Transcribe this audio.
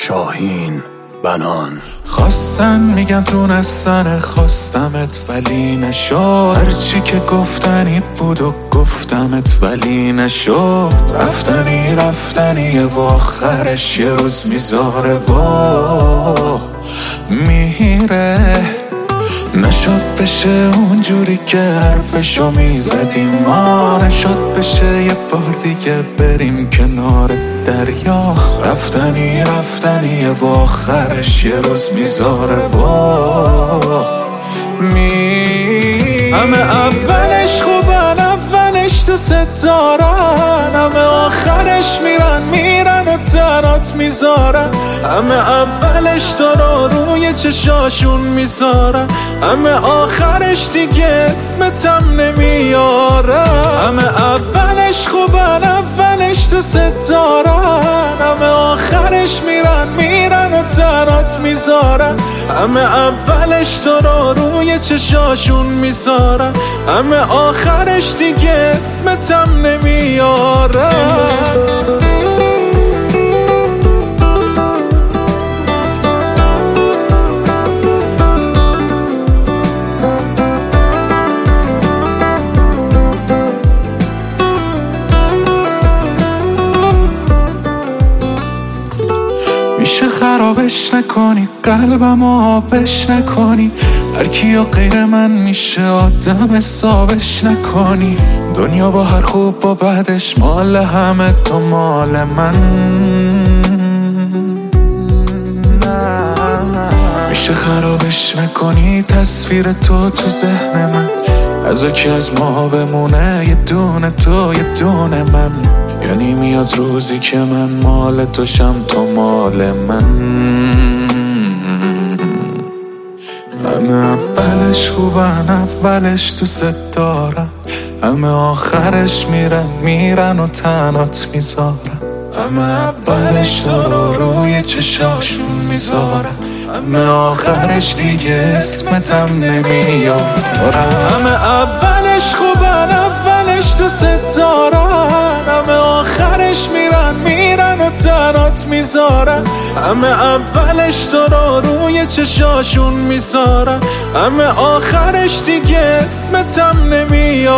شاهین بنان. خواستن میگن تونستن خواستمت ولی نشد، هرچی که گفتنی بود و گفتمت ولی نشد. رفتنی و آخرش یه روز میذاره و میره. نشد بشه اونجوری که حرفشو میزدیم ما، نشد بشه یه بار دیگه بریم کنار دریا. رفتنی و آخرش یه روز میذاره و همه اولش خوبن، اولش دوست دارن، همه آخرش میرن و تنات میذارن. همه اولش تو رو روی چشاشون میذارن، همه آخرش دیگه اسمتم نمیارن. همه اولش خوبن، اولش دوست دارن، همه آخرش میرن و تنات میذارن. همه اولش تو رو روی چشاشون میذارن، همه آخرش دیگه اسمتم نمیارن. میشه خرابش نکنی، قلبم آبش نکنی، هر کیو غیر من میشه آدم حسابش نکنی. دنیا با هر خوب با بدش مال همه، تو مال من. میشه خرابش نکنی تصویر تو ذهن من، از یکی از ما بمونه یه دونه تو یه دونه من. یعنی میاد روزی که من مال توشم تو مال من. همه اولش خوبن، اولش دوست دارن، همه آخرش میرن و تنات میذارن. همه اولش تو رو روی چشاشون میذارن، همه آخرش دیگه اسمتم نمیارن. همه اولش خوبن، اولش دوست دارن، همه آخرش میرن و تنات میذارن. همه اولش تو رو روی چشاشون میذارن، همه آخرش دیگه اسمتم نمیارن.